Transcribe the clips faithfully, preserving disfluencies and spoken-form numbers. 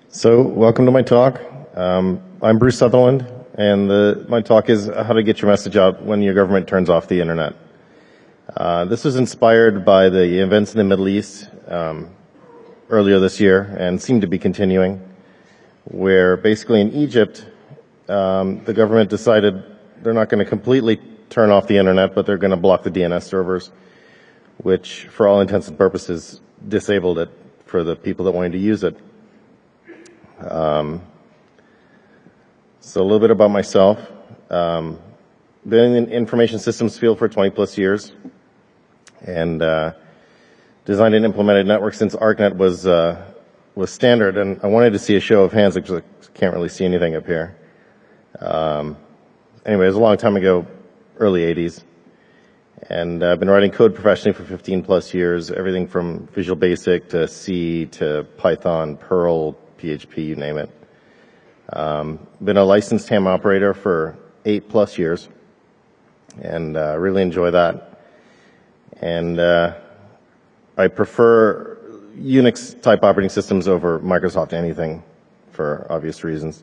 So, welcome to my talk. Um, I'm Bruce Sutherland, and the, my talk is how to get your message out when your government turns off the internet. Uh, this was inspired by the events in the Middle East um, earlier this year and seem to be continuing, where basically in Egypt, um, the government decided they're not going to completely turn off the internet, but they're going to block the D N S servers, which for all intents and purposes disabled it for the people that wanted to use it. Um, so a little bit about myself. Um, been in the information systems field for twenty plus years, and uh, designed and implemented networks since ArcNet was uh, was standard. And I wanted to see a show of hands because I can't really see anything up here. Um, anyway, it was a long time ago, early eighties, and I've been writing code professionally for fifteen plus years. Everything from Visual Basic to C to Python, Perl, P H P, you name it. Um, been a licensed ham operator for eight plus years, and uh, really enjoy that. And uh, I prefer Unix type operating systems over Microsoft anything for obvious reasons.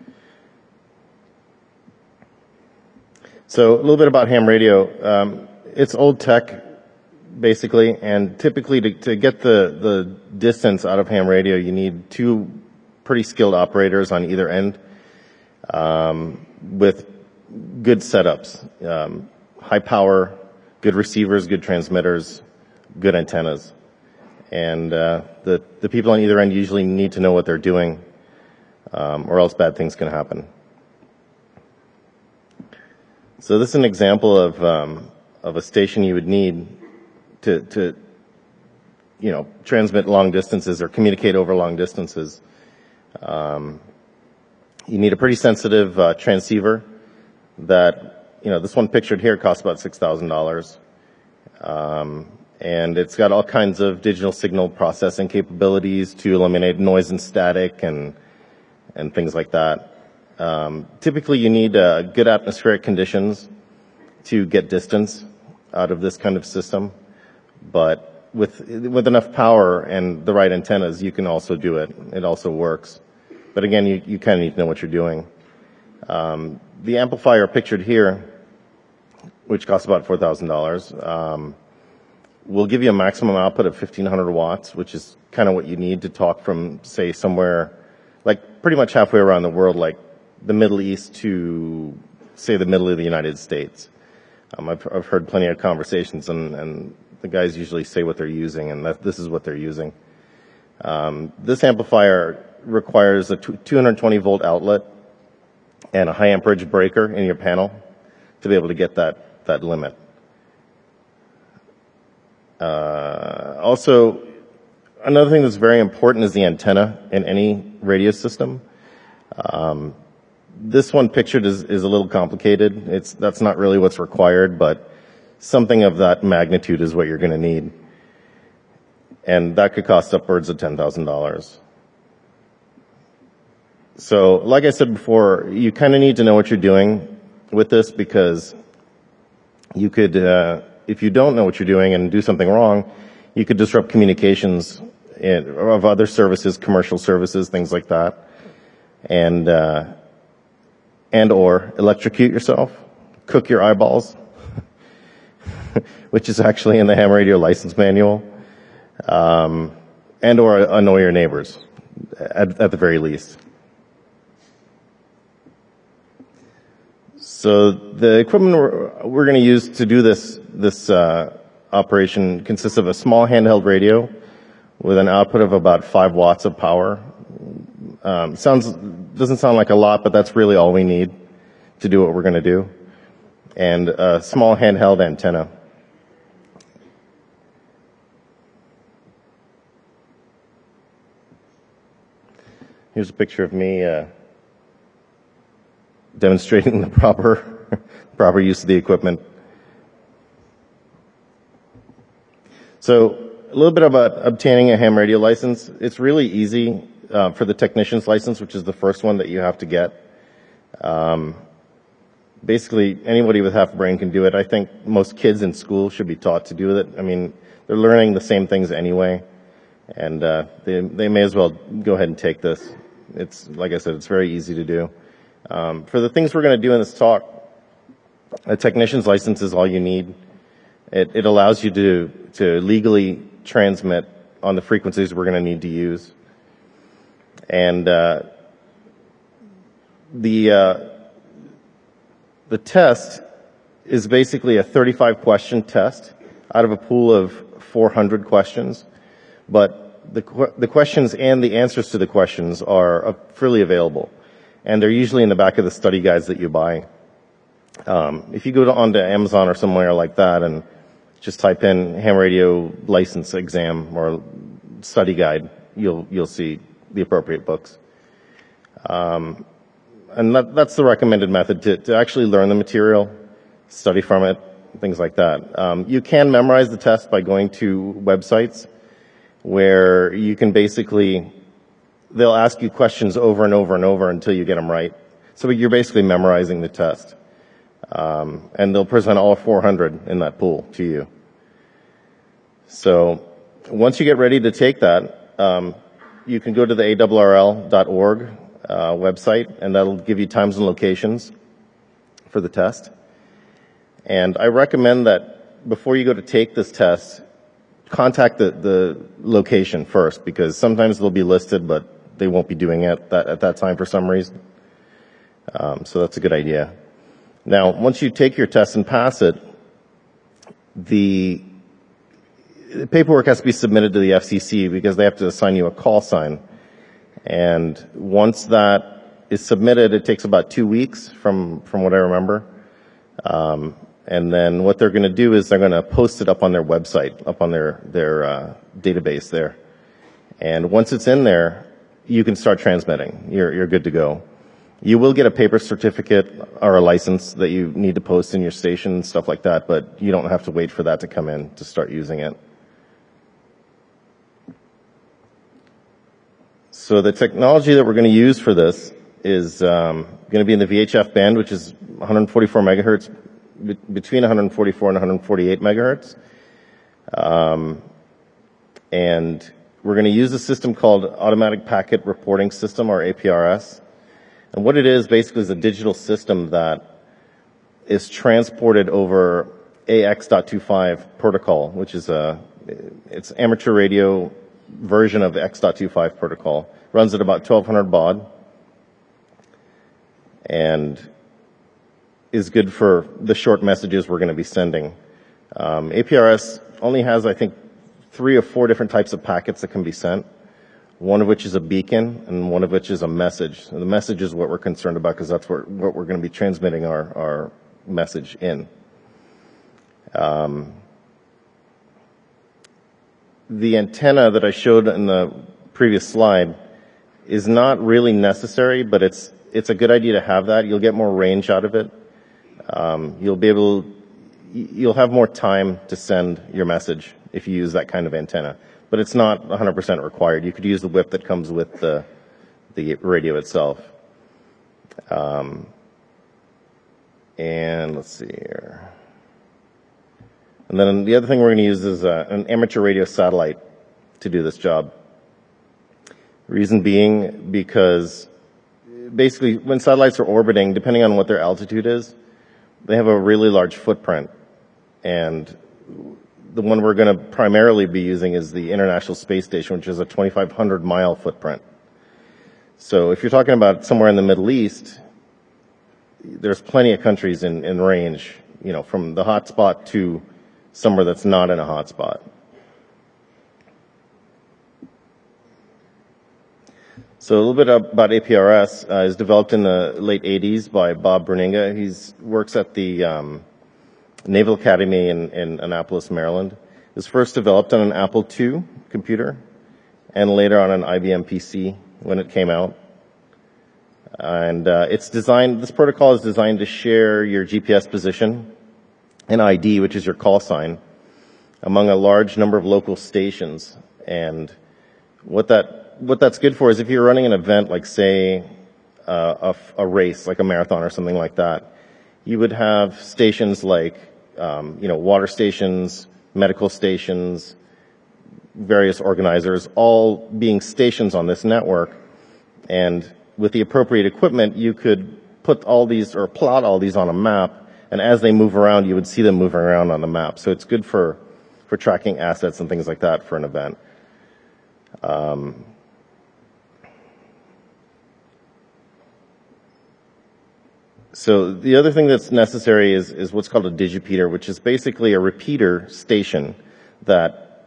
So a little bit about ham radio. Um, it's old tech, basically, and typically to, to get the, the distance out of ham radio, you need two pretty skilled operators on either end um, with good setups, um, high power, good receivers, good transmitters, good antennas. And uh, the, the people on either end usually need to know what they're doing, um, or else bad things can happen. So this is an example of um, of a station you would need to, to, you know, transmit long distances or communicate over long distances. Um, you need a pretty sensitive uh, transceiver that, you know, this one pictured here costs about six thousand dollars. Um, and it's got all kinds of digital signal processing capabilities to eliminate noise and static and, and things like that. Um, typically you need uh, good atmospheric conditions to get distance out of this kind of system, but with with enough power and the right antennas, you can also do it. It also works. But again, you, you kind of need to know what you're doing. Um, the amplifier pictured here, which costs about four thousand dollars, um, will give you a maximum output of fifteen hundred watts, which is kind of what you need to talk from, say, somewhere, like pretty much halfway around the world, like the Middle East to, say, the middle of the United States. Um, I've, I've heard plenty of conversations, and, and the guys usually say what they're using, and that, this is what they're using. Um, this amplifier requires a two hundred twenty volt outlet and a high amperage breaker in your panel to be able to get that, that limit. Uh, also, another thing that's very important is the antenna in any radio system. Um, This one pictured is, is a little complicated. It's, that's not really what's required, but something of that magnitude is what you're going to need. And that could cost upwards of ten thousand dollars. So, like I said before, you kind of need to know what you're doing with this, because you could, uh, if you don't know what you're doing and do something wrong, you could disrupt communications in, of other services, commercial services, things like that. And, uh, and or electrocute yourself, cook your eyeballs, which is actually in the ham radio license manual, um, and or annoy your neighbors, at, at the very least. So the equipment we're, we're going to use to do this this uh, operation consists of a small handheld radio with an output of about five watts of power. Um, sounds doesn't sound like a lot, but that's really all we need to do what we're going to do. And a small handheld antenna. Here's a picture of me uh, demonstrating the proper proper use of the equipment. So a little bit about obtaining a ham radio license. It's really easy. Uh, for the technician's license, which is the first one that you have to get. Um, basically, anybody with half a brain can do it. I think most kids in school should be taught to do it. I mean, they're learning the same things anyway, and uh, they, they may as well go ahead and take this. It's, like I said, it's very easy to do. Um, for the things we're going to do in this talk, a technician's license is all you need. It, it allows you to, to legally transmit on the frequencies we're going to need to use. And uh, the uh, the test is basically a thirty-five question test out of a pool of four hundred questions. But the, the questions and the answers to the questions are freely available. And they're usually in the back of the study guides that you buy. Um, if you go to, onto Amazon or somewhere like that and just type in ham radio license exam or study guide, you'll, you'll see the appropriate books. Um, and that, that's the recommended method to, to actually learn the material, study from it, things like that. Um, you can memorize the test by going to websites where you can basically, they'll ask you questions over and over and over until you get them right. So you're basically memorizing the test. Um, and they'll present all four hundred in that pool to you. So once you get ready to take that, um, you can go to the A R R L dot org uh, website, and that'll give you times and locations for the test. And I recommend that before you go to take this test, contact the, the location first, because sometimes they'll be listed, but they won't be doing it that, at that time for some reason. Um, so that's a good idea. Now, once you take your test and pass it, the, the paperwork has to be submitted to the F C C because they have to assign you a call sign. And once that is submitted, it takes about two weeks from, from what I remember. Um, and then what they're going to do is they're going to post it up on their website, up on their, their uh, database there. And once it's in there, you can start transmitting. You're, you're good to go. You will get a paper certificate or a license that you need to post in your station and stuff like that, but you don't have to wait for that to come in to start using it. So the technology that we're going to use for this is um, going to be in the V H F band, which is one forty-four megahertz, be between one forty-four and one forty-eight megahertz. Um, and we're going to use a system called Automatic Packet Reporting System, or A P R S. And what it is basically is a digital system that is transported over A X dot twenty-five protocol, which is a, it's amateur radio version of X dot twenty-five protocol. Runs at about twelve hundred baud and is good for the short messages we're going to be sending. Um, A P R S only has, I think, three or four different types of packets that can be sent. One of which is a beacon, and one of which is a message. And the message is what we're concerned about, because that's what, what we're going to be transmitting our, our message in. Um, the antenna that I showed in the previous slide is not really necessary, but it's it's a good idea to have that. You'll get more range out of it. Um, you'll be able, you'll have more time to send your message if you use that kind of antenna. But it's not one hundred percent required. You could use the whip that comes with the, the radio itself. Um, and let's see here. And then the other thing we're going to use is uh, an amateur radio satellite to do this job. Reason being because basically when satellites are orbiting, depending on what their altitude is, they have a really large footprint. And the one we're going to primarily be using is the International Space Station, which is a twenty-five hundred mile footprint. So if you're talking about somewhere in the Middle East, there's plenty of countries in, in range, you know, from the hotspot to somewhere that's not in a hotspot. So a little bit about A P R S. Uh, is developed in the late eighties by Bob Berninga. He works at the um, Naval Academy in, in Annapolis, Maryland. It was first developed on an Apple two computer and later on an I B M P C when it came out. And uh, it's designed, this protocol is designed to share your G P S position and I D, which is your call sign, among a large number of local stations. And what that, what that's good for is if you're running an event like, say, uh, a, a race, like a marathon or something like that, you would have stations like Um, you know, water stations, medical stations, various organizers, all being stations on this network. And with the appropriate equipment, you could put all these or plot all these on a map, and as they move around, you would see them moving around on the map. So it's good for, for tracking assets and things like that for an event. Um, so the other thing that's necessary is, is what's called a digipeater, which is basically a repeater station that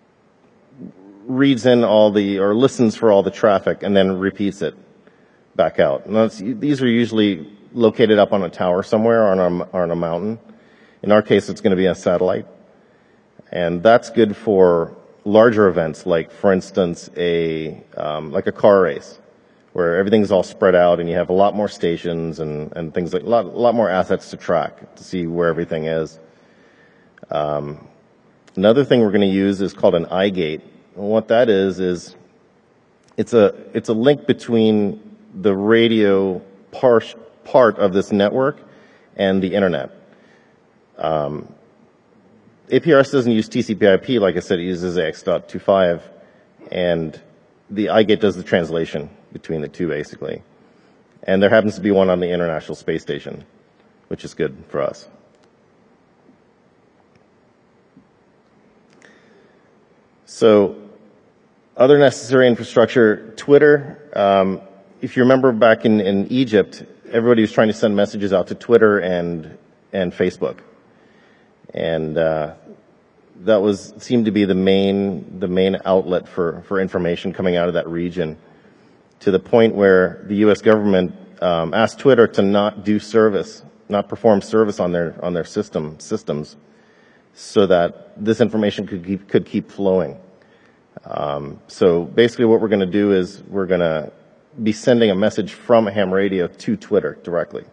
reads in all the, or listens for all the traffic and then repeats it back out. And that's, these are usually located up on a tower somewhere or on a, or on a mountain. In our case, it's going to be a satellite. And that's good for larger events, like, for instance, a, um, like a car race, where everything's all spread out and you have a lot more stations and, and things like, a lot, a lot more assets to track to see where everything is. Um, another thing we're going to use is called an iGate. And what that is, is it's a, it's a link between the radio part, part of this network and the internet. Um, A P R S doesn't use T C P I P, like I said, it uses A X dot two five, and the iGate does the translation between the two, basically. And there happens to be one on the International Space Station, which is good for us. So, other necessary infrastructure, Twitter. Um, if you remember back in, in Egypt, everybody was trying to send messages out to Twitter and and Facebook, and uh, that was seemed to be the main the main outlet for for information coming out of that region. To the point where the U S government um, asked Twitter to not do service, not perform service on their on their system systems, so that this information could keep, could keep flowing. Um, so basically, what we're going to do is we're going to be sending a message from ham radio to Twitter directly,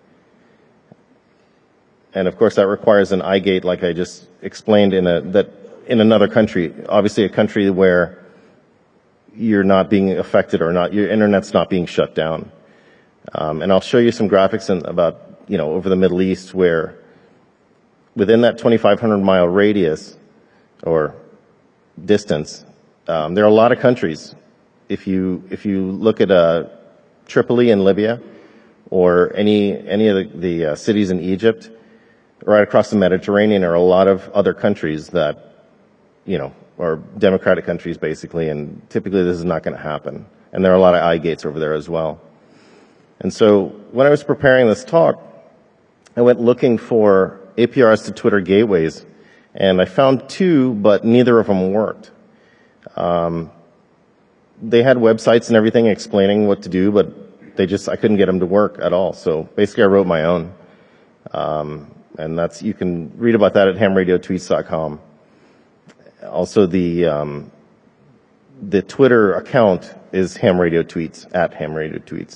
and of course that requires an iGate, like I just explained, in a that in another country, obviously a country where you're not being affected or not, your internet's not being shut down. Um, and I'll show you some graphics in, about, you know, over the Middle East where within that twenty-five hundred mile radius or distance, um, there are a lot of countries. If you, if you look at, uh, Tripoli in Libya or any, any of the, the uh, cities in Egypt, right across the Mediterranean are a lot of other countries that, you know, or democratic countries basically, and typically this is not going to happen. And there are a lot of iGates over there as well. And so when I was preparing this talk, I went looking for A P R S to Twitter gateways, and I found two, but neither of them worked. Um, they had websites and everything explaining what to do, but they just, I couldn't get them to work at all. So basically I wrote my own. Um, and that's, you can read about that at ham radio tweets dot com. Also, the um, the Twitter account is Ham Radio Tweets, at Ham Radio Tweets.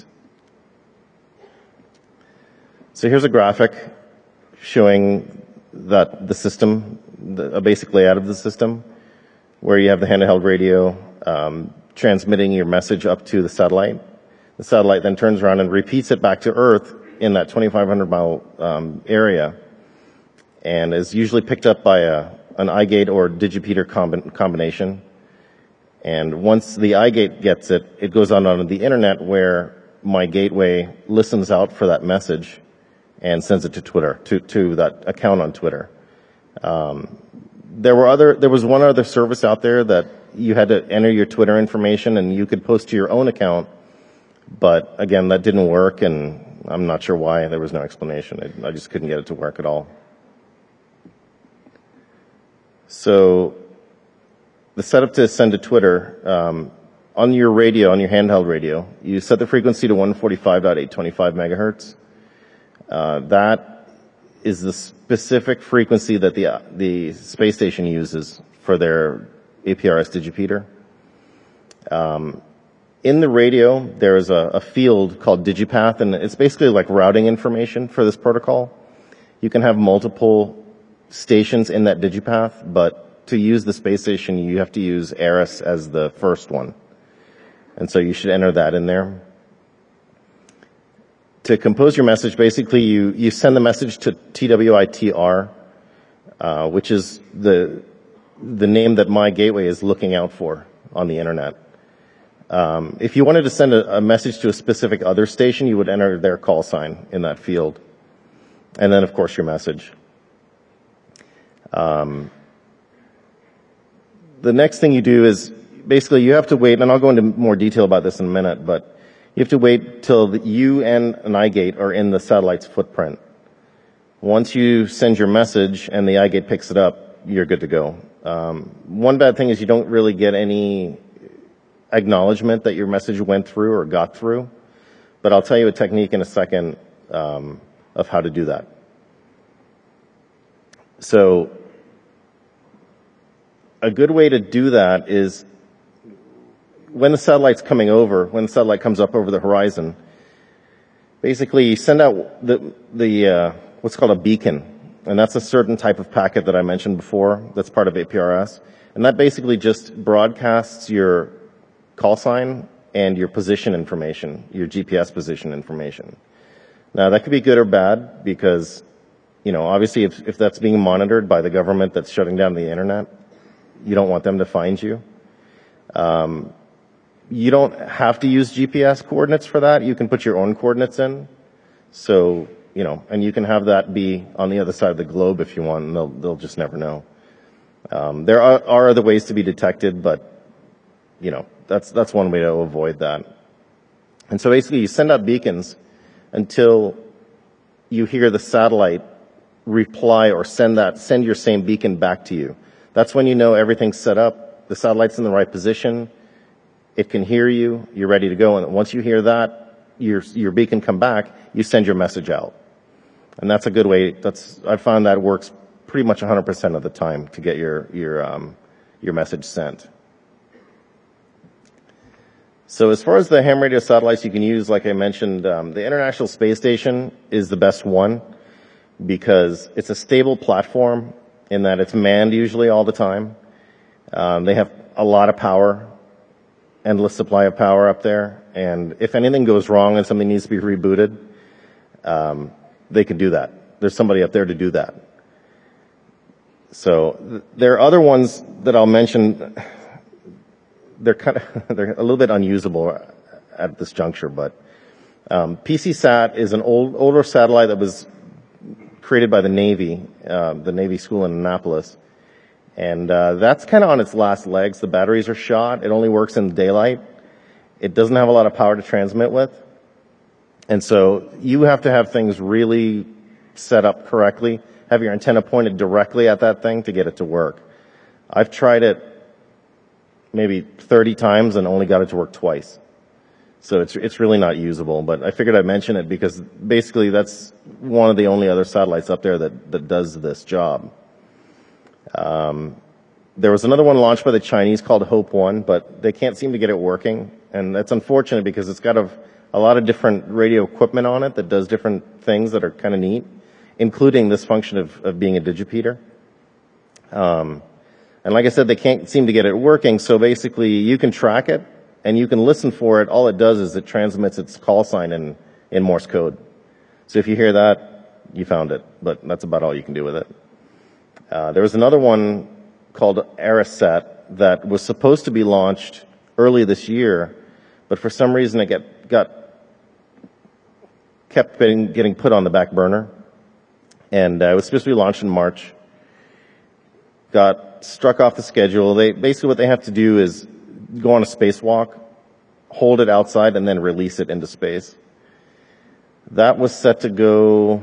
So here's a graphic showing that the system, the, a basic layout of the system, where you have the handheld radio um, transmitting your message up to the satellite. The satellite then turns around and repeats it back to Earth in that twenty-five hundred mile um, area, and is usually picked up by a an iGate or digipeater combi- combination. And once the iGate gets it, it goes on onto the internet where my gateway listens out for that message and sends it to Twitter, to, to that account on Twitter. Um, there were other, there was one other service out there that you had to enter your Twitter information and you could post to your own account. But again, that didn't work, and I'm not sure why. There was no explanation. I, I just couldn't get it to work at all. So the setup to send to Twitter, um, on your radio, on your handheld radio, you set the frequency to one forty-five point eight two five megahertz. Uh, that is the specific frequency that the, uh, the space station uses for their A P R S digipeater. Um, in the radio, there is a, a field called digipath, and it's basically like routing information for this protocol. You can have multiple stations in that digipath, but to use the space station, you have to use ARIS as the first one. And so you should enter that in there. To compose your message, basically you, you send the message to T W I T R, uh, which is the, the name that my gateway is looking out for on the internet. Um, if you wanted to send a, a message to a specific other station, you would enter their call sign in that field. And then, of course, your message. Um, the next thing you do is basically you have to wait, and I'll go into more detail about this in a minute, but you have to wait till the, you and an iGate are in the satellite's footprint. Once you send your message and the iGate picks it up, you're good to go. Um, one bad thing is you don't really get any acknowledgement that your message went through or got through, but I'll tell you a technique in a second um, of how to do that. So a good way to do that is when the satellite's coming over, when the satellite comes up over the horizon, basically you send out the, the uh, what's called a beacon, and that's a certain type of packet that I mentioned before that's part of A P R S, and that basically just broadcasts your call sign and your position information, your G P S position information. Now that could be good or bad because, you know, obviously if, if that's being monitored by the government that's shutting down the internet, you don't want them to find you. Um, you don't have to use G P S coordinates for that. You can put your own coordinates in. So, you know, and you can have that be on the other side of the globe if you want, and they'll, they'll just never know. Um, there are, are other ways to be detected, but, you know, that's, that's one way to avoid that. And so basically you send out beacons until you hear the satellite reply or send that, send your same beacon back to you. That's when you know everything's set up, the satellite's in the right position, it can hear you, you're ready to go, and once you hear that, your, your beacon come back, you send your message out. And that's a good way, that's, I found that works pretty much one hundred percent of the time to get your, your, um, your message sent. So as far as the ham radio satellites you can use, like I mentioned, um, the International Space Station is the best one because it's a stable platform in that it's manned usually all the time. Um, they have a lot of power, endless supply of power up there, and if anything goes wrong and something needs to be rebooted, um, they can do that. There's somebody up there to do that. So th- there are other ones that I'll mention. They're kind of they're a little bit unusable at this juncture, but um, P C SAT is an old older satellite that was created by the Navy, uh, the Navy school in Annapolis. And uh, that's kind of on its last legs. The batteries are shot. It only works in daylight. It doesn't have a lot of power to transmit with. And so you have to have things really set up correctly, have your antenna pointed directly at that thing to get it to work. I've tried it maybe thirty times and only got it to work twice. So it's it's really not usable, but I figured I'd mention it because basically that's one of the only other satellites up there that, that does this job. Um, there was another one launched by the Chinese called Hope One, but they can't seem to get it working, and that's unfortunate because it's got a, a lot of different radio equipment on it that does different things that are kind of neat, including this function of, of being a digipeater. Um, and like I said, they can't seem to get it working, so basically you can track it, and you can listen for it. All it does is it transmits its call sign in, in Morse code. So if you hear that, you found it, but that's about all you can do with it. Uh, there was another one called ARISAT that was supposed to be launched early this year, but for some reason it get, got kept getting, getting put on the back burner. And uh, it was supposed to be launched in March. Got struck off the schedule. They basically what they have to do is go on a spacewalk, hold it outside, and then release it into space. That was set to go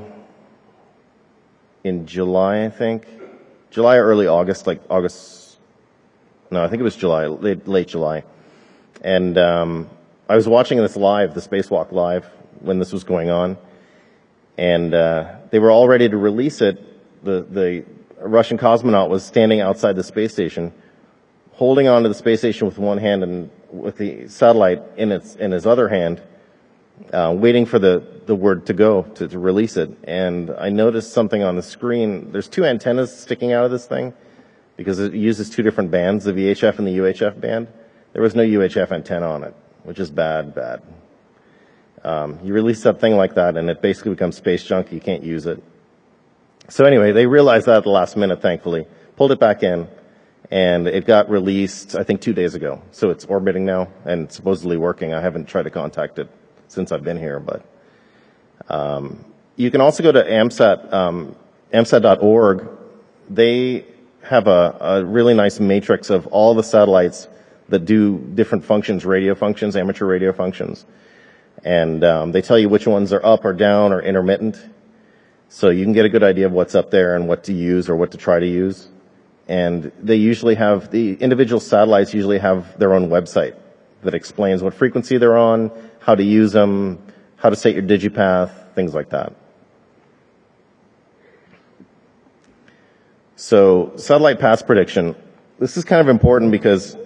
in July, I think. July or early August, like August. No, I think it was July, late, late July. And um, I was watching this live, the spacewalk live, when this was going on. And uh, they were all ready to release it. The, the Russian cosmonaut was standing outside the space station, holding onto the space station with one hand and with the satellite in its in his other hand, uh, waiting for the, the word to go, to, to release it. And I noticed something on the screen. There's two antennas sticking out of this thing because it uses two different bands, the V H F and the U H F band. There was no U H F antenna on it, which is bad, bad. Um, you release something like that and it basically becomes space junk. You can't use it. So anyway, they realized that at the last minute, thankfully, pulled it back in, And it got released, I think, two days ago. So it's orbiting now and supposedly working. I haven't tried to contact it since I've been here, but um, you can also go to AMSAT, um, AMSAT dot org. They have a, a really nice matrix of all the satellites that do different functions, radio functions, amateur radio functions. And um, they tell you which ones are up or down or intermittent. So you can get a good idea of what's up there and what to use or what to try to use. And they usually have, the individual satellites usually have their own website that explains what frequency they're on, how to use them, how to set your digipath, things like that. So satellite pass prediction. This is kind of important because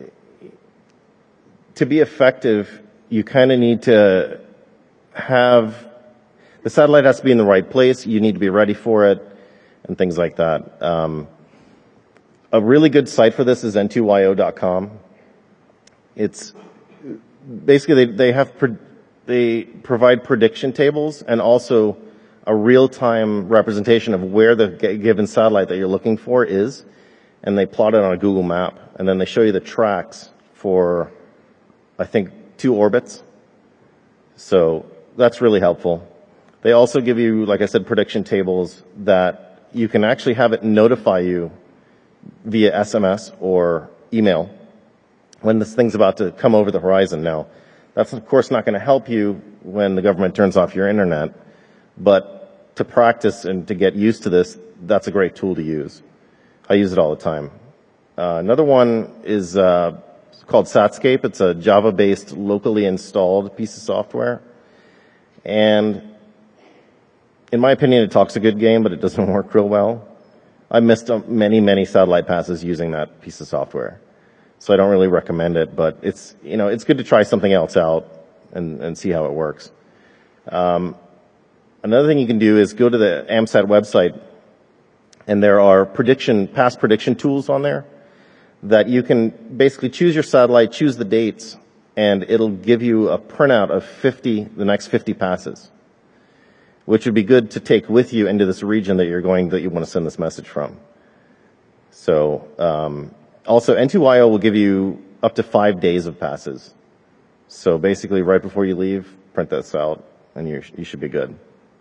to be effective, you kind of need to have, the satellite has to be in the right place, you need to be ready for it, and things like that. Um, a really good site for this is N two Y O dot com. It's, basically they, they have, they provide prediction tables and also a real-time representation of where the given satellite that you're looking for is, and they plot it on a Google map, and then they show you the tracks for, I think, two orbits. So that's really helpful. They also give you, like I said, prediction tables that you can actually have it notify you via S M S or email when this thing's about to come over the horizon. Now, that's of course not going to help you when the government turns off your internet, but to practice and to get used to this, that's a great tool to use. I use it all the time. Uh, another one is uh, called Satscape. It's a Java-based, locally installed piece of software. And in my opinion, it talks a good game, but it doesn't work real well. I missed many, many satellite passes using that piece of software. So I don't really recommend it, but it's, you know, it's good to try something else out and, and see how it works. Um, another thing you can do is go to the AMSAT website, and there are prediction, past prediction tools on there that you can basically choose your satellite, choose the dates, and it'll give you a printout of fifty, the next fifty passes, which would be good to take with you into this region that you're going, that you want to send this message from. So, um, also N two Y O will give you up to five days of passes. So basically right before you leave, print this out and you you should be good.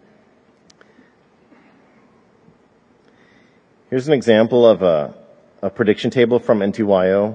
Here's an example of a, a prediction table from N two Y O.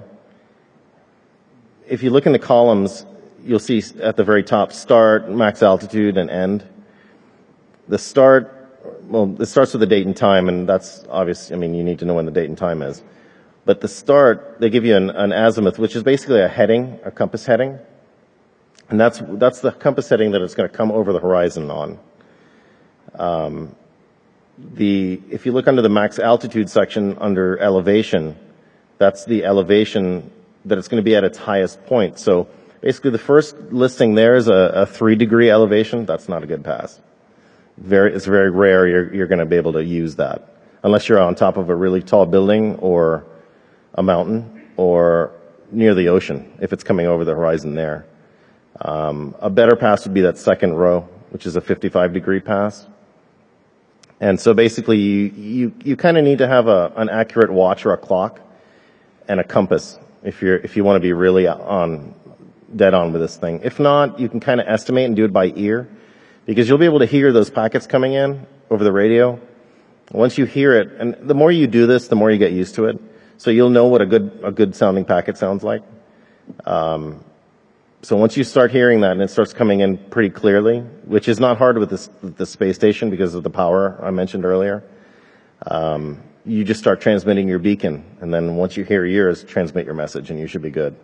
If you look in the columns, you'll see at the very top start, max altitude, and end. The start, well, it starts with the date and time, and that's obvious. I mean, you need to know when the date and time is. But the start, they give you an, an azimuth, which is basically a heading, a compass heading. And that's, that's the compass heading that it's going to come over the horizon on. Um, the, if you look under the max altitude section under elevation, that's the elevation that it's going to be at its highest point. So basically the first listing there is a, a three degree elevation. That's not a good pass. Very, it's very rare you're, you're going to be able to use that unless you're on top of a really tall building or a mountain or near the ocean if it's coming over the horizon there. Um, a better pass would be that second row, which is a fifty-five degree pass. And so basically you, you, you kind of need to have a, an accurate watch or a clock and a compass if you're, if you want to be really on, dead on with this thing. If not, you can kind of estimate and do it by ear, because you'll be able to hear those packets coming in over the radio. Once you hear it, and the more you do this, the more you get used to it. So you'll know what a good, a good sounding packet sounds like. Um, so once you start hearing that and it starts coming in pretty clearly, which is not hard with this, with the space station because of the power I mentioned earlier, um, you just start transmitting your beacon. And then once you hear yours, transmit your message and you should be good.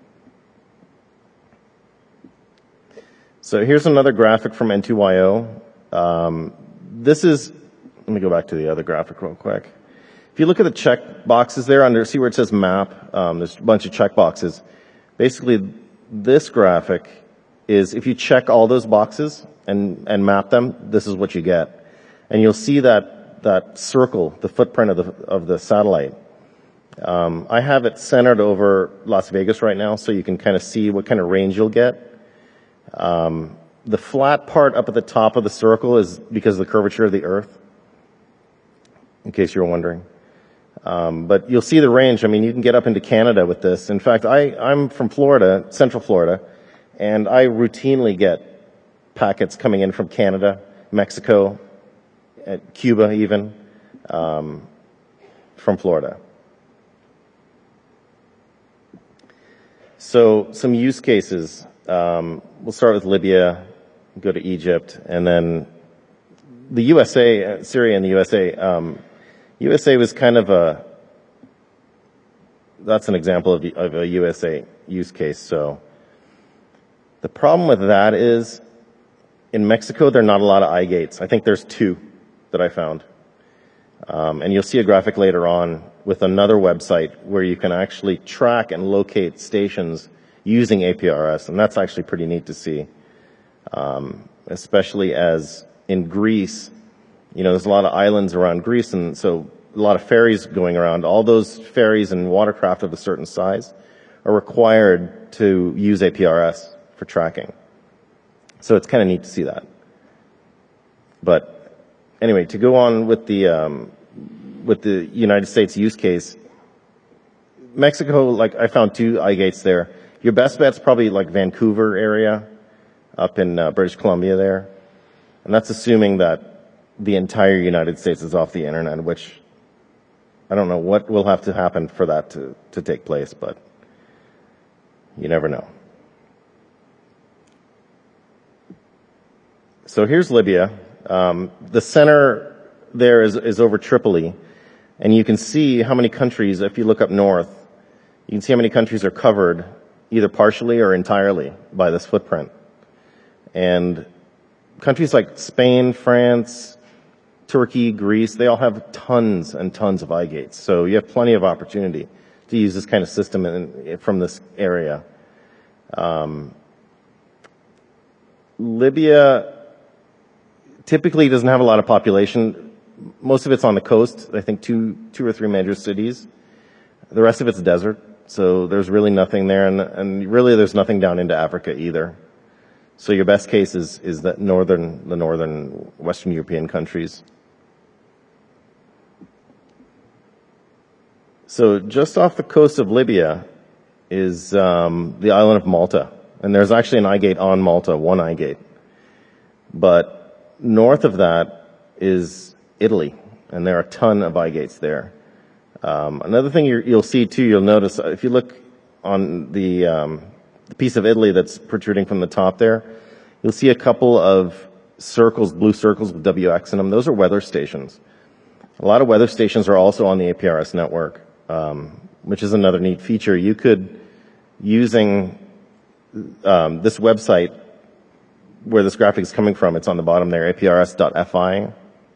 So here's another graphic from N two Y O. Um, this is, let me go back to the other graphic real quick. If you look at the check boxes there under, see where it says map, um, there's a bunch of check boxes. Basically, this graphic is if you check all those boxes and, and map them, this is what you get. And you'll see that, that circle, the footprint of the, of the satellite. Um, I have it centered over Las Vegas right now so you can kind of see what kind of range you'll get. Um, the flat part up at the top of the circle is because of the curvature of the Earth, in case you're wondering. Um, but you'll see the range. I mean, you can get up into Canada with this. In fact, I, I'm from Florida, Central Florida, and I routinely get packets coming in from Canada, Mexico, Cuba even, um, from Florida. So some use cases. Um, we'll start with Libya, go to Egypt, and then the U S A, Syria and the U S A. Um, U S A was kind of a, that's an example of, of a U S A use case. So the problem with that is in Mexico, there are not a lot of eye gates. I think there's two that I found. Um, and you'll see a graphic later on with another website where you can actually track and locate stations using A P R S. And that's actually pretty neat to see. Um, especially as in Greece, you know, there's a lot of islands around Greece, and so a lot of ferries going around. All those ferries and watercraft of a certain size are required to use A P R S for tracking. So it's kind of neat to see that. But anyway, to go on with the um, with the United States use case, Mexico, like I found two eye gates there. Your best bet's probably like Vancouver area, up in uh, British Columbia there, and that's assuming that the entire United States is off the internet, which I don't know what will have to happen for that to, to take place, but you never know. So here's Libya. Um, the center there is, is over Tripoli, and you can see how many countries, if you look up north, you can see how many countries are covered either partially or entirely by this footprint. And countries like Spain, France, Turkey, Greece, they all have tons and tons of eye gates. So you have plenty of opportunity to use this kind of system in, from this area. Um, Libya typically doesn't have a lot of population. Most of it's on the coast. I think two, two or three major cities. The rest of it's desert. So there's really nothing there, and, and really there's nothing down into Africa either. So your best case is, is that northern, the northern Western European countries. So just off the coast of Libya is um, the island of Malta. And there's actually an eye gate on Malta, one eye gate. But north of that is Italy, and there are a ton of eye gates there. Um, another thing you're, you'll see too, you'll notice, if you look on the, um, the piece of Italy that's protruding from the top there, you'll see a couple of circles, blue circles with W X in them. Those are weather stations. A lot of weather stations are also on the A P R S network, um, which is another neat feature. You could, using um, this website where this graphic is coming from, it's on the bottom there, A P R S dot F I.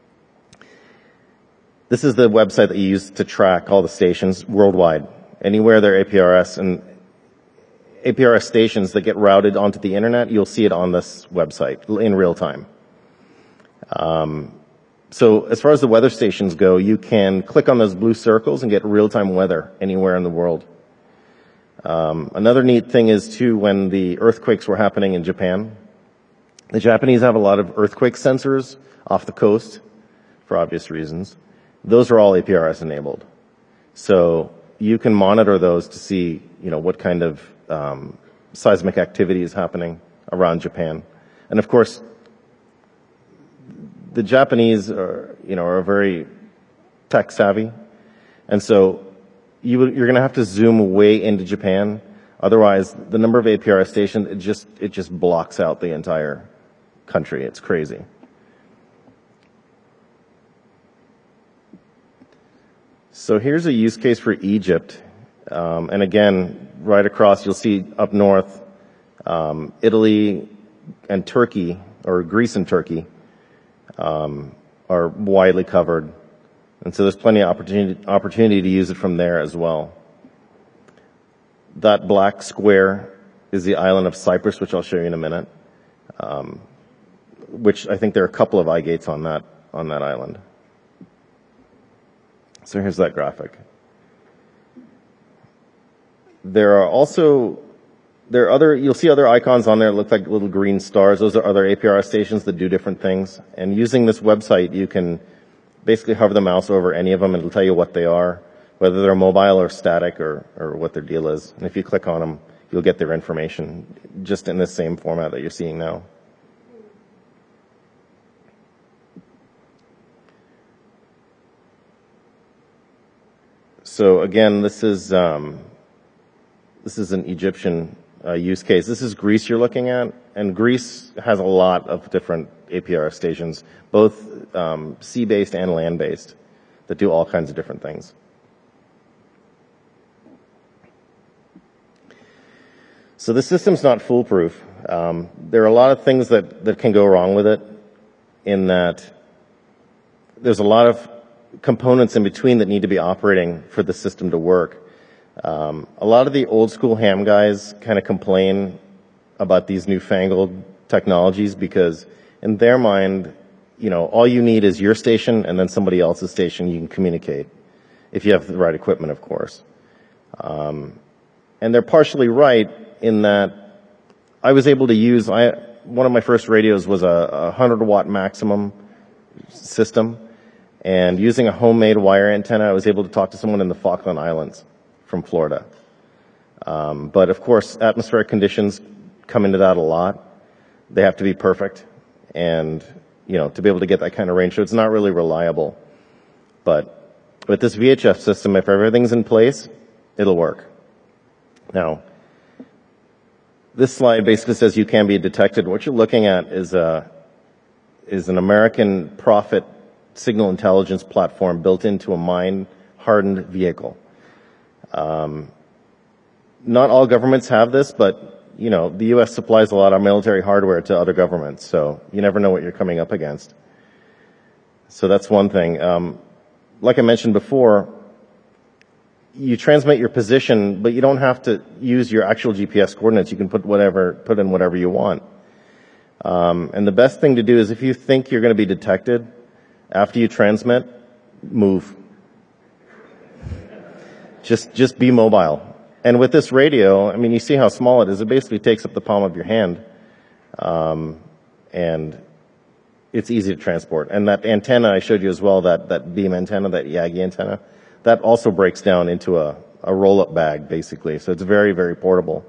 This is the website that you use to track all the stations worldwide. Anywhere there are A P R S and A P R S stations that get routed onto the internet, you'll see it on this website in real time. Um, so as far as the weather stations go, you can click on those blue circles and get real-time weather anywhere in the world. Um, another neat thing is too, when the earthquakes were happening in Japan, the Japanese have a lot of earthquake sensors off the coast for obvious reasons. Those are all A P R S enabled. So you can monitor those to see, you know, what kind of um, seismic activity is happening around Japan. And of course, the Japanese are, you know, are very tech savvy. And so you, you're going to have to zoom way into Japan. Otherwise, the number of A P R S stations, it just, it just blocks out the entire country. It's crazy. So here's a use case for Egypt. Um, and again, right across, you'll see up north, um, Italy and Turkey, or Greece and Turkey, um, are widely covered. And so there's plenty of opportunity, opportunity to use it from there as well. That black square is the island of Cyprus, which I'll show you in a minute, um, which I think there are a couple of eye gates on that, on that island. So here's that graphic. There are also, there are other, you'll see other icons on there that look like little green stars. Those are other A P R S stations that do different things. And using this website, you can basically hover the mouse over any of them and it'll tell you what they are. whether they're mobile or static or, or what their deal is. And if you click on them, you'll get their information just in the same format that you're seeing now. So again, this is um, this is an Egyptian uh, use case. This is Greece you're looking at, and Greece has a lot of different A P R F stations, both um, sea-based and land-based, that do all kinds of different things. So the system's not foolproof. Um, there are a lot of things that, that can go wrong with it, in that there's a lot of components in between that need to be operating for the system to work. Um, a lot of the old school ham guys kind of complain about these newfangled technologies because in their mind, you know, all you need is your station and then somebody else's station you can communicate, if you have the right equipment, of course. Um, and they're partially right in that I was able to use, I, one of my first radios was a, a one hundred watt maximum system. And using a homemade wire antenna, I was able to talk to someone in the Falkland Islands from Florida. Um, but of course, atmospheric conditions come into that a lot. They have to be perfect, and you know, to be able to get that kind of range, so it's not really reliable. But with this V H F system, if everything's in place, it'll work. Now, this slide basically says you can be detected. What you're looking at is a is an American Prophet signal intelligence platform built into a mine-hardened vehicle. Um, not all governments have this, but, you know, the U S supplies a lot of military hardware to other governments, so you never know what you're coming up against. So that's one thing. Um, like I mentioned before, you transmit your position, but you don't have to use your actual G P S coordinates. You can put whatever, put in whatever you want. Um, and the best thing to do is if you think you're going to be detected, after you transmit, move. Just, just be mobile. And with this radio, I mean, you see how small it is. It basically takes up the palm of your hand. Um, and it's easy to transport. And that antenna I showed you as well, that, that beam antenna, that Yagi antenna, that also breaks down into a, a roll-up bag, basically. So it's very, very portable.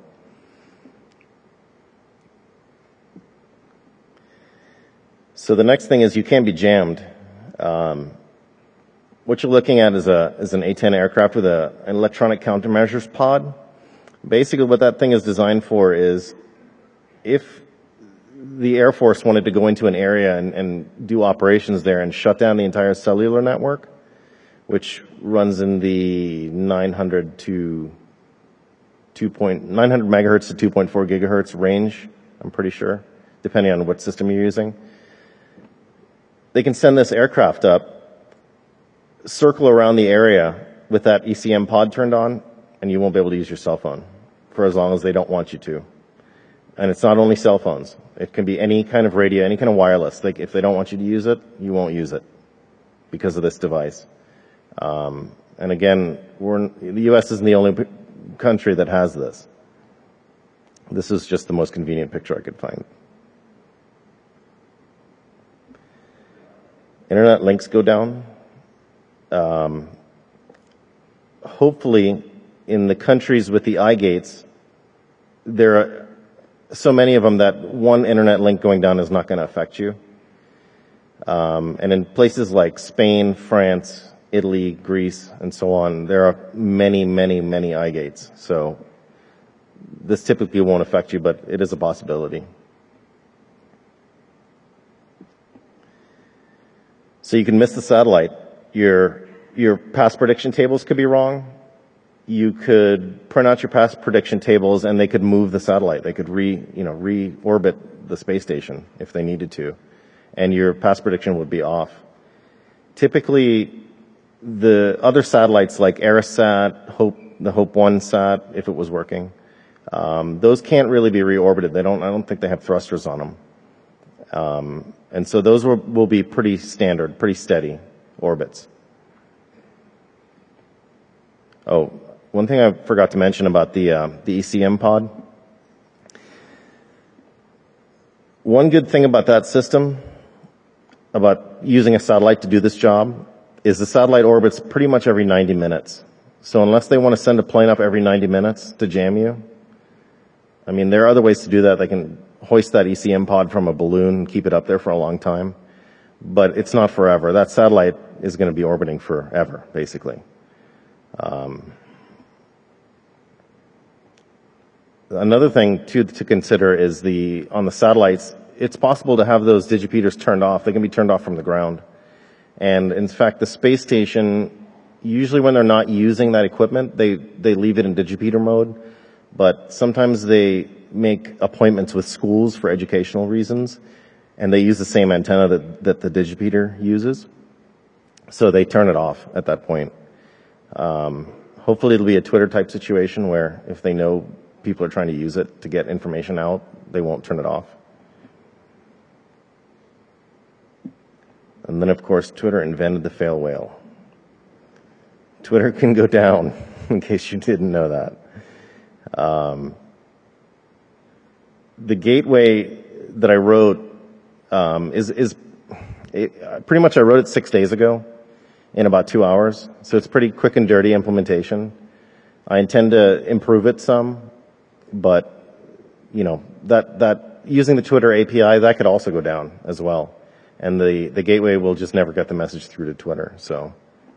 So the next thing is you can be jammed. Um, what you're looking at is a is an A ten aircraft with a, an electronic countermeasures pod. Basically, what that thing is designed for is if the Air Force wanted to go into an area and, and do operations there and shut down the entire cellular network, which runs in the nine hundred to two point nine hundred megahertz to two point four gigahertz range, I'm pretty sure, depending on what system you're using. They can send this aircraft up, circle around the area with that E C M pod turned on, and you won't be able to use your cell phone for as long as they don't want you to. And it's not only cell phones. It can be any kind of radio, any kind of wireless. Like if they don't want you to use it, you won't use it because of this device. Um, and again, we're, the U S isn't the only country that has this. This is just the most convenient picture I could find. Internet links go down. Um, hopefully, in the countries with the I gates, there are so many of them that one internet link going down is not going to affect you. Um, and in places like Spain, France, Italy, Greece, and so on, there are many, many, many I gates. So this typically won't affect you, but it is a possibility. So you can miss the satellite. Your, your past prediction tables could be wrong. You could print out your past prediction tables and they could move the satellite. They could re, you know, re-orbit the space station if they needed to. And your past prediction would be off. Typically, the other satellites like Aerosat, Hope, the Hope one sat, if it was working, um, those can't really be reorbited. They don't, I don't think they have thrusters on them. Um, and so those will, will be pretty standard, pretty steady orbits. Oh, one thing I forgot to mention about the, uh, the E C M pod. One good thing about that system, about using a satellite to do this job, is the satellite orbits pretty much every ninety minutes. So unless they want to send a plane up every ninety minutes to jam you, I mean, there are other ways to do that. They can hoist that E C M pod from a balloon and keep it up there for a long time. But it's not forever. That satellite is going to be orbiting forever, basically. Um, another thing to, to consider is the, on the satellites, it's possible to have those digipeaters turned off. They can be turned off from the ground. And in fact, the space station, usually when they're not using that equipment, they, they leave it in digipeater mode. But sometimes they make appointments with schools for educational reasons, and they use the same antenna that, that the digipeater uses. So they turn it off at that point. Um, hopefully it'll be a Twitter type situation where if they know people are trying to use it to get information out, they won't turn it off. And then of course Twitter invented the fail whale. Twitter can go down, in case you didn't know that. Um, the gateway that I wrote um, is, is it, pretty much I wrote it six days ago in about two hours. So it's pretty quick and dirty implementation. I intend to improve it some, but you know, that, that using the Twitter A P I, that could also go down as well. And the, the gateway will just never get the message through to Twitter. So,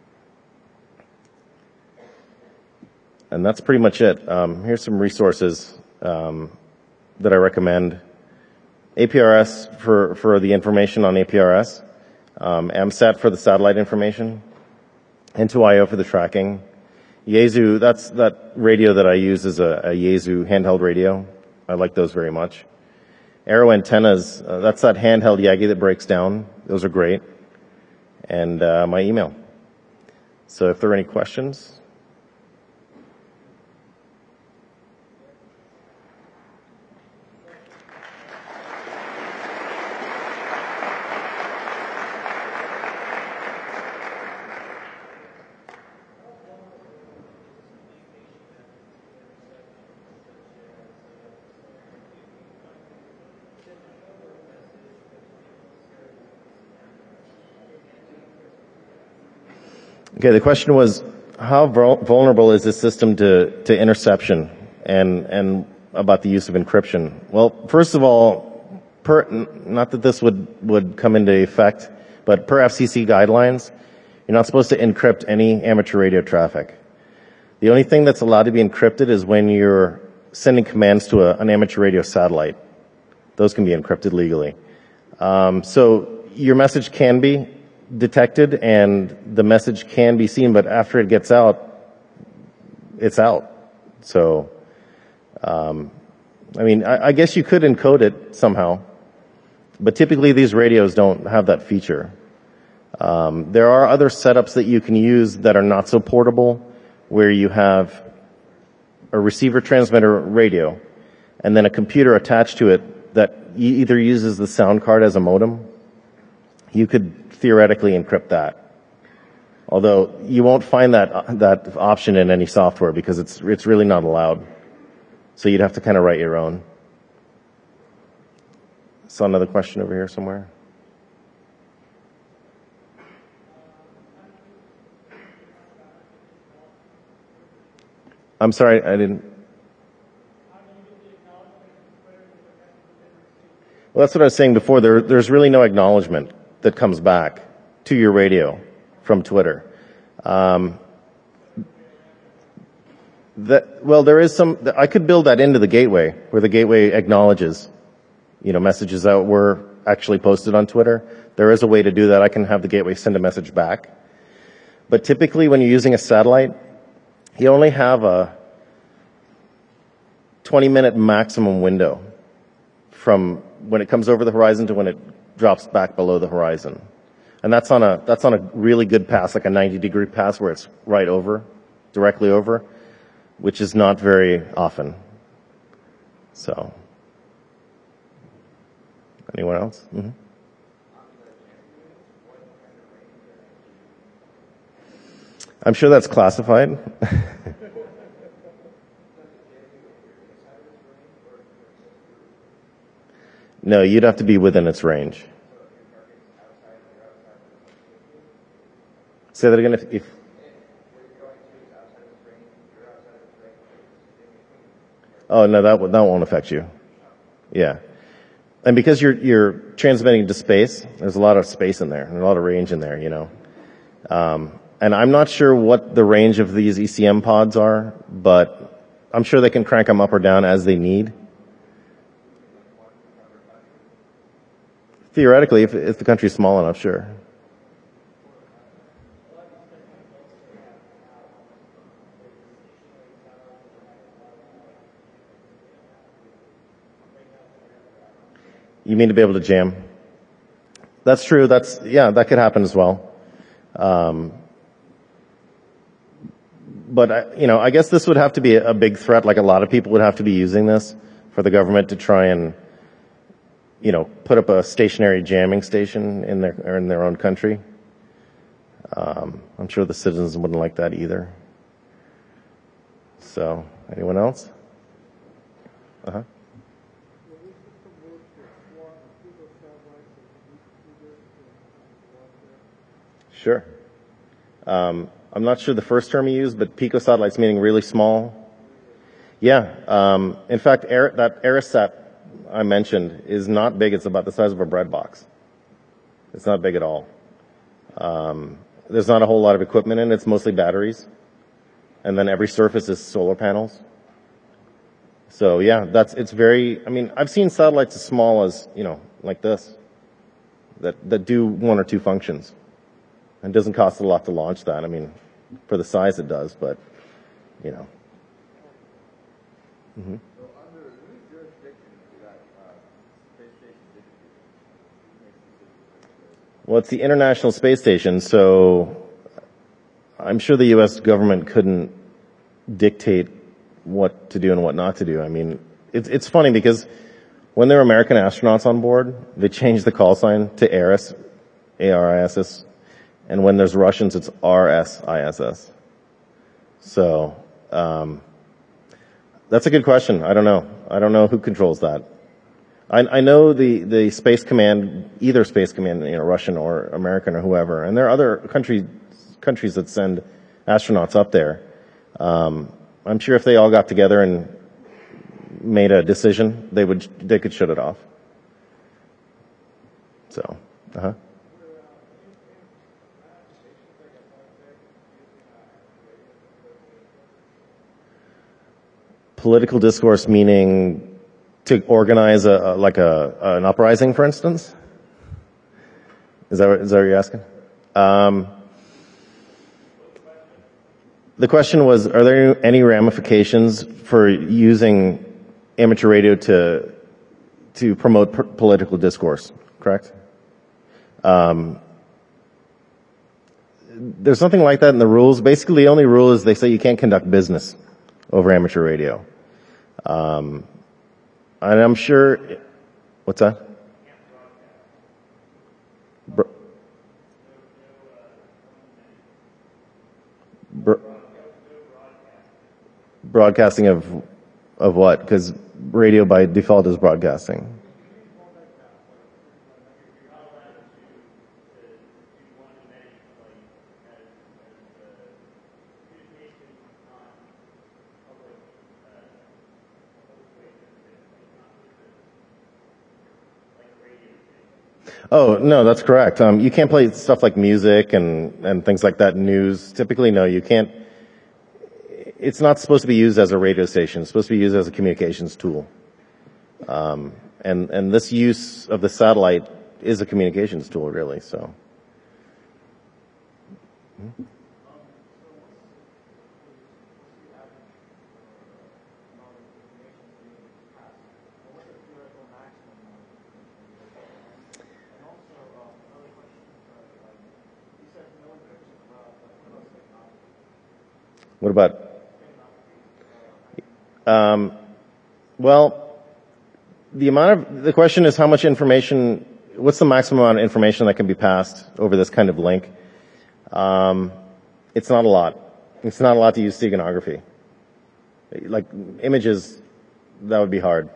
and that's pretty much it. Um, here's some resources um, that I recommend. A P R S for, for the information on A P R S. Um, AMSAT for the satellite information. N two I O for the tracking. Yaesu, that's that radio that I use is a, a Yaesu handheld radio. I like those very much. Aero antennas, uh, that's that handheld Yagi that breaks down. Those are great. And uh, my email. So if there are any questions. Okay, the question was, how vulnerable is this system to, to interception and, and about the use of encryption? Well, first of all, per, not that this would, would come into effect, but per F C C guidelines, you're not supposed to encrypt any amateur radio traffic. The only thing that's allowed to be encrypted is when you're sending commands to a, an amateur radio satellite. Those can be encrypted legally. Um, so your message can be detected and the message can be seen, but after it gets out, it's out. So, um, I mean, I, I guess you could encode it somehow, but typically these radios don't have that feature. Um, there are other setups that you can use that are not so portable, where you have a receiver transmitter radio and then a computer attached to it that either uses the sound card as a modem. You could theoretically encrypt that. Although you won't find that that option in any software because it's it's really not allowed. So you'd have to kind of write your own. Saw another question over here somewhere. I'm sorry, I didn't. Well, that's what I was saying before. There, there's really no acknowledgement that comes back to your radio from Twitter. Um, that, well, there is some, I could build that into the gateway, where the gateway acknowledges, you know, messages that were actually posted on Twitter. There is a way to do that. I can have the gateway send a message back. But typically when you're using a satellite, you only have a twenty minute maximum window from when it comes over the horizon to when it drops back below the horizon. And that's on a, that's on a really good pass, like a ninety degree pass where it's right over, directly over, which is not very often. So. Anyone else? Mm-hmm. I'm sure that's classified. No, you'd have to be within its range. Say that again. If, if Oh, no, that, that won't affect you. Yeah. And because you're, you're transmitting to space, there's a lot of space in there, and a lot of range in there, you know. Um, and I'm not sure what the range of these E C M pods are, but I'm sure they can crank them up or down as they need. Theoretically, if, if the country's small enough, sure. You mean to be able to jam? That's true. That's, yeah, that could happen as well. Um, but, I, you know, I guess this would have to be a big threat. Like a lot of people would have to be using this for the government to try and, you know, put up a stationary jamming station in their, or in their own country. Um, I'm sure the citizens wouldn't like that either. So, anyone else? Uh-huh. Sure. Um, I'm not sure the first term you used, but picosatellites meaning really small. Yeah. Um, in fact, Air, that Aerosat I mentioned is not big. It's about the size of a bread box. It's not big at all. Um, there's not a whole lot of equipment in it. It's mostly batteries. And then every surface is solar panels. So yeah, that's, it's very, I mean, I've seen satellites as small as, you know, like this, that, that do one or two functions. And it doesn't cost a lot to launch that. I mean, for the size it does, but, you know. Mm-hmm. So under whose jurisdiction is that uh, space station distributed? Well, it's the International Space Station, so I'm sure the U S government couldn't dictate what to do and what not to do. I mean, it's, it's funny because when there were American astronauts on board, they changed the call sign to ARISS, A R I S S. And when there's Russians, it's R S I S S. So, um, that's a good question. I don't know. I don't know who controls that. I, I know the, the Space Command, either Space Command, you know, Russian or American or whoever, and there are other countries, countries that send astronauts up there. Um, I'm sure if they all got together and made a decision, they would, they could shut it off. So, uh-huh. Political discourse meaning to organize a, a like a an uprising, for instance. Is that is that what you're asking? Um, the question was: are there any ramifications for using amateur radio to to promote per- political discourse? Correct. Um, there's something like that in the rules. Basically, the only rule is they say you can't conduct business over amateur radio. Um, and I'm sure, what's that? Bro, bro, broadcasting of, of what? Because radio by default is broadcasting. Oh, no, that's correct. Um, you can't play stuff like music and, and things like that, news. Typically, no, you can't. It's not supposed to be used as a radio station. It's supposed to be used as a communications tool. Um, and, and this use of the satellite is a communications tool, really, so. Hmm? What about, um, well, the amount of, the question is how much information, what's the maximum amount of information that can be passed over this kind of link? Um, it's not a lot. It's not a lot to use steganography. Like images, that would be hard.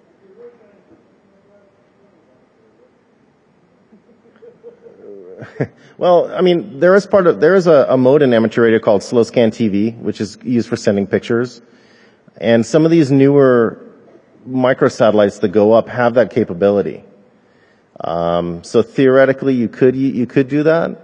Well, I mean, there is part of, there is a, a mode in amateur radio called slow scan T V, which is used for sending pictures. And some of these newer microsatellites that go up have that capability. Um, so theoretically, you could you could do that,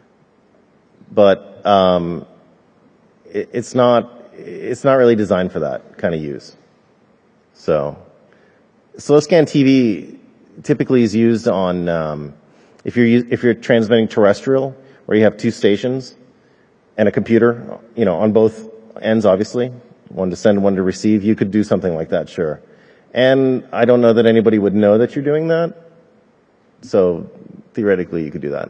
but um, it, it's not it's not really designed for that kind of use. So, slow scan T V typically is used on um, if you're if you're transmitting terrestrial, where you have two stations and a computer, you know, on both ends, obviously, one to send, one to receive. You could do something like that, sure. And I don't know that anybody would know that you're doing that. So theoretically, you could do that.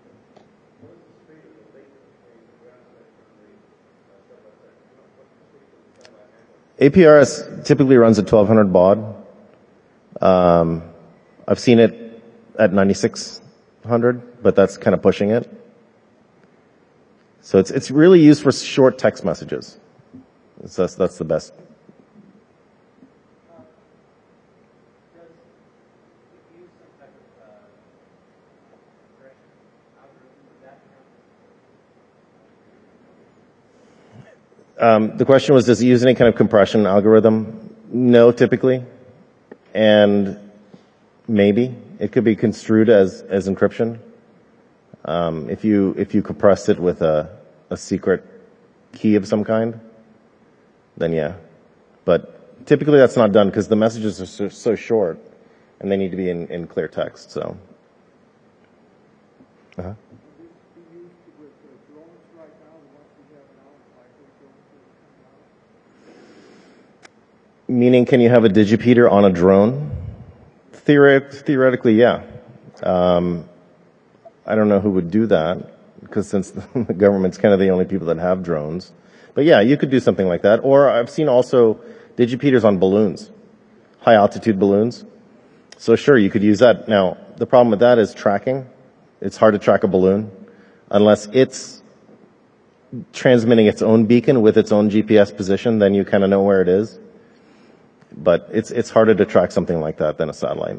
A P R S typically runs at twelve hundred baud. Um, I've seen it at ninety-six hundred, but that's kind of pushing it. So it's it's really used for short text messages. So that's that's the best. Um, the question was, does it use any kind of compression algorithm? No, typically. And maybe. It could be construed as, as encryption. Um, if you, if you compressed it with a, a secret key of some kind, then yeah. But typically that's not done because the messages are so, so short and they need to be in, in clear text, so. Uh-huh. Meaning, can you have a digipeater on a drone? Theoret- theoretically, yeah. Um, I don't know who would do that, because since the government's kind of the only people that have drones. But yeah, you could do something like that. Or I've seen also digipeaters on balloons, high altitude balloons. So sure, you could use that. Now, the problem with that is tracking. It's hard to track a balloon unless it's transmitting its own beacon with its own G P S position, then you kind of know where it is. But it's it's harder to track something like that than a satellite.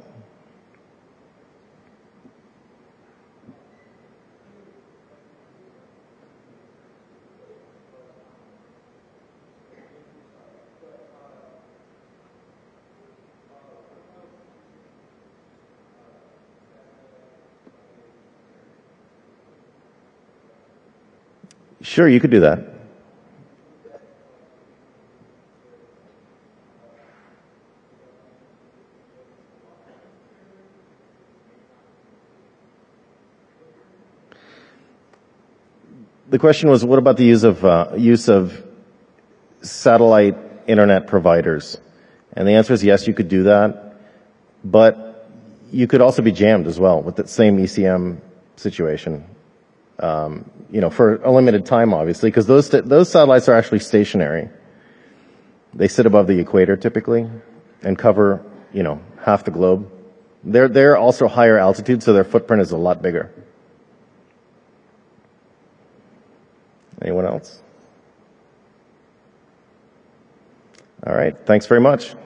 Sure, you could do that. The question was, what about the use of uh, use of satellite internet providers? And the answer is yes, you could do that, but you could also be jammed as well with that same E C M situation. Um, you know, for a limited time, obviously, because those those satellites are actually stationary. They sit above the equator typically and cover, you know, half the globe. They're they're also higher altitude, so their footprint is a lot bigger. Anyone else? All right. Thanks very much.